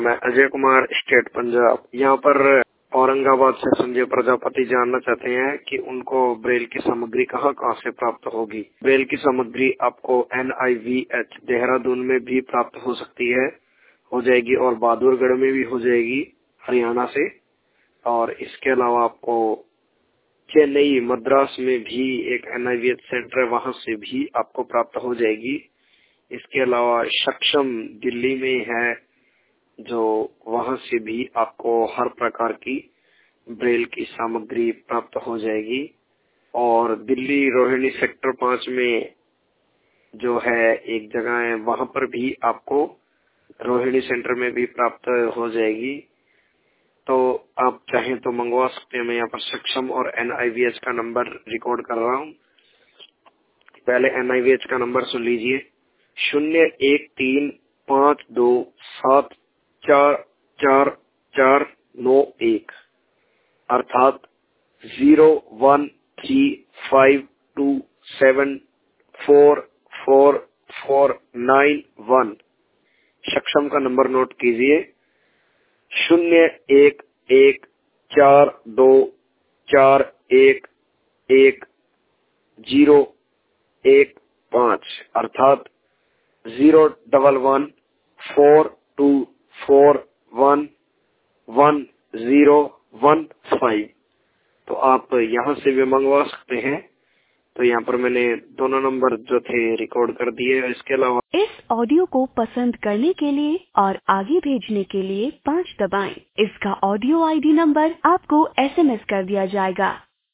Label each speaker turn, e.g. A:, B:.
A: मैं अजय कुमार, स्टेट पंजाब। यहाँ पर औरंगाबाद से संजय प्रजापति जानना चाहते हैं कि उनको ब्रेल की सामग्री कहाँ से प्राप्त होगी। ब्रेल की सामग्री आपको NIVH देहरादून में भी प्राप्त हो सकती है, हो जाएगी, और बहादुरगढ़ में भी हो जाएगी हरियाणा से। और इसके अलावा आपको चेन्नई, मद्रास में भी एक NIVH सेंटर है, वहाँ से भी आपको प्राप्त हो जाएगी। इसके अलावा सक्षम दिल्ली में है, जो वहाँ से भी आपको हर प्रकार की ब्रेल की सामग्री प्राप्त हो जाएगी। और दिल्ली रोहिणी सेक्टर 5 में जो है एक जगह है, वहाँ पर भी आपको रोहिणी सेंटर में भी प्राप्त हो जाएगी। तो आप चाहें तो मंगवा सकते हैं। मैं यहाँ पर सक्षम और NIVH का नंबर रिकॉर्ड कर रहा हूँ। पहले NIVH का नंबर सुन लीजिए, 0135274491, अर्थात 0135274491। सक्षम का नंबर नोट कीजिए, 0114110115, अर्थात 01144111015। तो आप यहाँ से भी मंगवा सकते हैं। तो यहाँ पर मैंने दोनों नंबर जो थे रिकॉर्ड कर दिए। इसके अलावा
B: इस ऑडियो को पसंद करने के लिए और आगे भेजने के लिए 5 दबाएं। इसका ऑडियो ID नंबर आपको SMS कर दिया जाएगा।